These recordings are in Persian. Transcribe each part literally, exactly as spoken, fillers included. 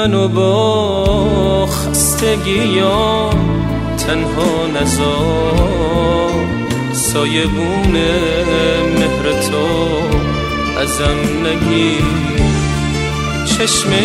منو با خستگیام تنها نذار، سایبون مهر تو ازم نگیر، چشمه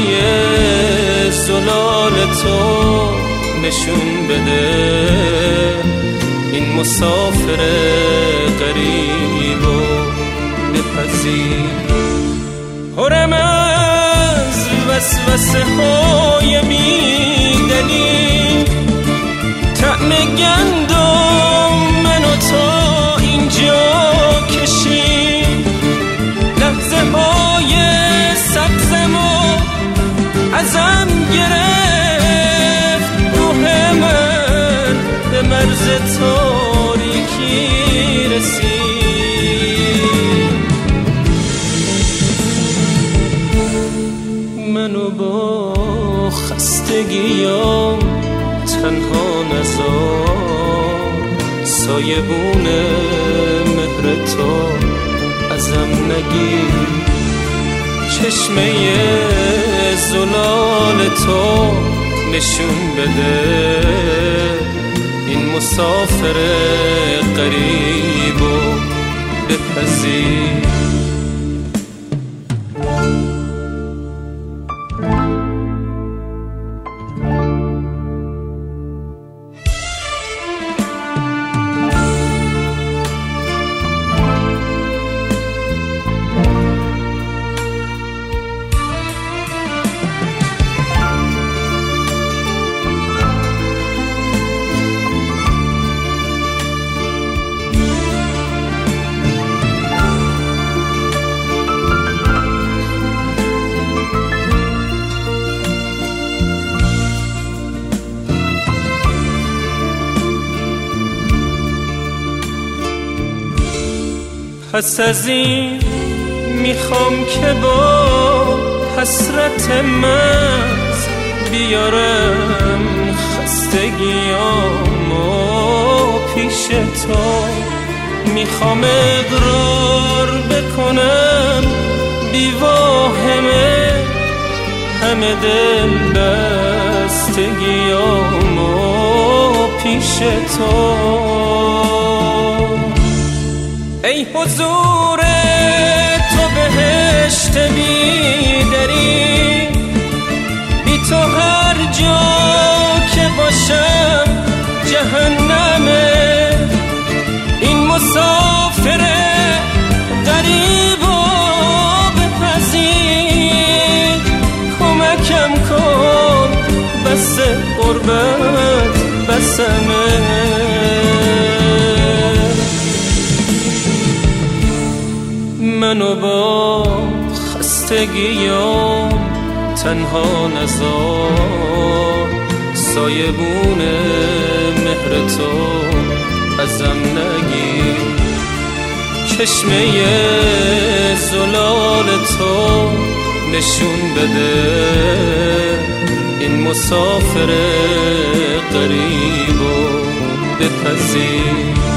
زلال تو نشون بده، این مسافر غریبو بپذیر. پرم از وسوسه های بی‌دلیل، طعم گندم منو تا اینجا کشید، لحظه های سبزمو ازم گرفت، روح من به مرز تاریکی رسید. منو با خستگیام تنها نذار، سایبون مهر تو ازم نگیر، چشمه زلال تو نشون بده، این مسافر غریبو بپذیر. پس از این میخوام که با حسرت مغز بیارم خستگیامو پیش تو، میخوام اقرار بکنم بیواهمه همه دل بستگیامو پیش تو. ای حضور تو بهشت بیدری، بی تو هر جا که باشم جهنمه، این مسافر غریب و بپذیر، کمکم کن بس غربت بسمه. منو با خستگیام تنها نذار، سایبون مهر تو ازم نگیر، چشمه زلال تو نشون بده، این مسافر غریبو بپذیر.